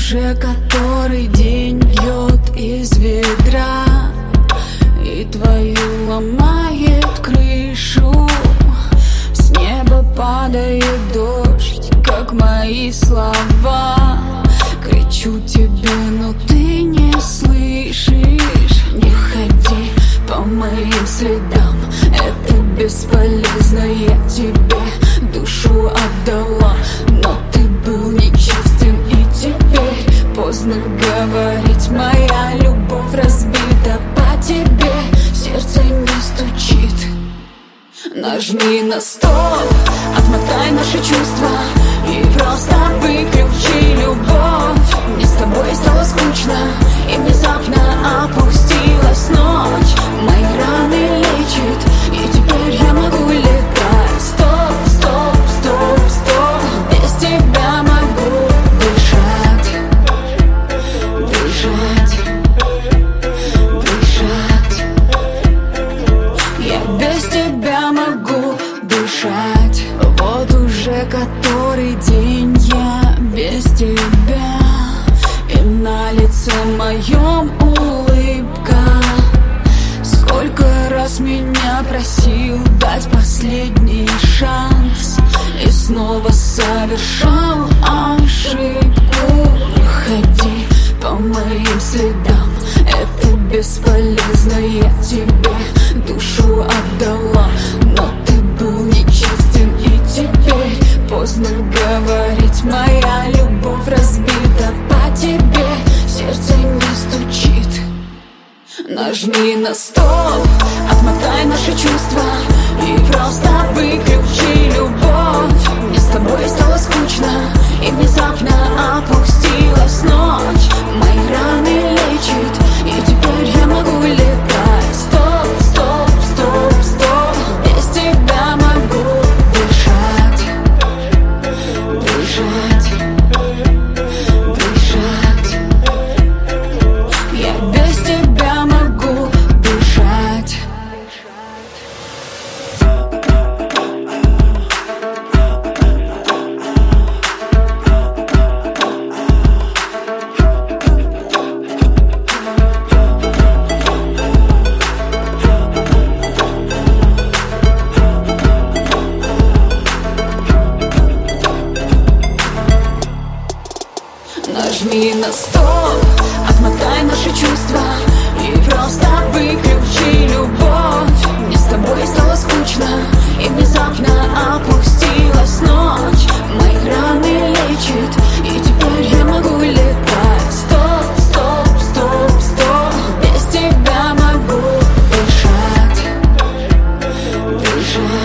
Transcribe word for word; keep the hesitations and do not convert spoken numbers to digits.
уже который день бьет из ведра, и твою ломает крышу. С неба падает дождь, как мои слова. Кричу тебе, но ты не слышишь. Не ходи по моим следам, это бесполезно. Я тебе душу отдала, но ты был нечестен, и теперь поздно говорить. Моя любовь разбита по тебе, сердце не стучит. Нажми на стоп, отмотай наши чувства и просто выключи любовь. Мне с тобой стало скучно, и внезапно опустилась ночь. Мои раны лечит, и теперь я могу летать. Стоп, стоп, стоп, стоп, без тебя могу дышать, дышать, дышать. Я без тебя могу дышать. Вот уже который день я без тебя, и на лице моем улыбка. Сколько раз меня просил дать последний шанс, и снова совершал ошибку. Ходи по моим следам, это бесполезно. Я тебе душу отдала, но ты был нечестен, и теперь поздно говорить. Моя любовь разбита по тебе, сердце не стучит. Нажми на стоп, отмотай наши чувства и просто выключи любовь. Мне с тобой стало скучно, и внезапно опустилась ночь. Мои раны лечит, и теперь я могу летать. Стоп, стоп, стоп, стоп, без тебя могу дышать, дышать, дышать. Я без тебя могу дышать. Нажми на стоп, отмотай наши чувства и просто выключи любовь. Мне с тобой стало скучно, и внезапно опустилась ночь. Мои раны лечит, и теперь я могу летать. Стоп, стоп, стоп, стоп, без тебя могу дышать, дышать.